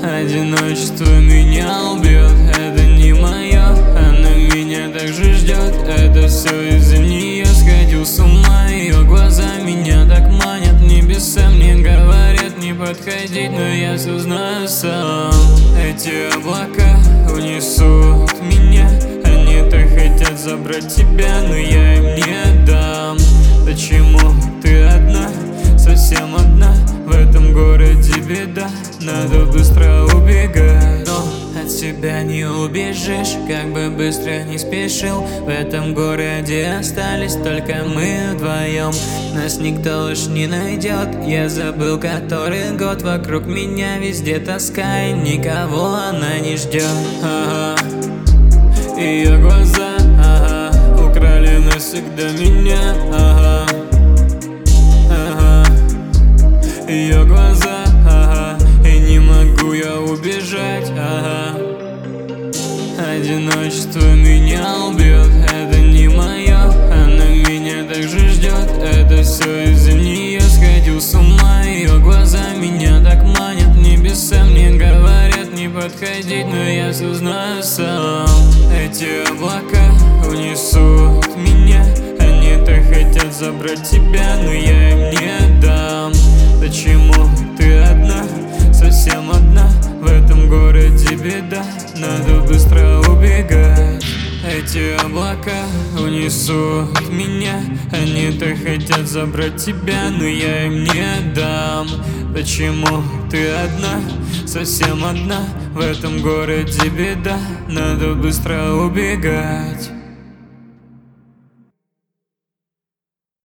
Одиночество меня убьет, это не мое. Она меня также ждет, это все из-за нее. Сходил с ума, ее глаза меня так манят. Небеса мне говорят не подходить, но я все знаю сам. Эти облака унесут меня, они так хотят забрать тебя, но я им не дам. Почему ты одна, совсем одна? В этом городе беда, надо быстро убегать. Но от себя не убежишь, как бы быстро не спешил. В этом городе остались только мы вдвоем. Нас никто уж не найдет, я забыл который год. Вокруг меня везде тоска, и никого она не ждет. Ага. Ее глаза, ага, украли навсегда меня, ага. Ее глаза, ага, и не могу я убежать, ага. Одиночество меня убьет, это не мое. Она меня также ждет, это все из-за нее. Сходил с ума, ее глаза меня так манят. Небеса мне говорят не подходить, но я все знаю сам. Эти облака унесут меня, они так хотят забрать тебя, но я им не дам. Почему ты одна, совсем одна? В этом городе беда, надо быстро убегать. Эти облака унесут меня, они так хотят забрать тебя, но я им не дам. Почему ты одна, совсем одна? В этом городе беда, надо быстро убегать.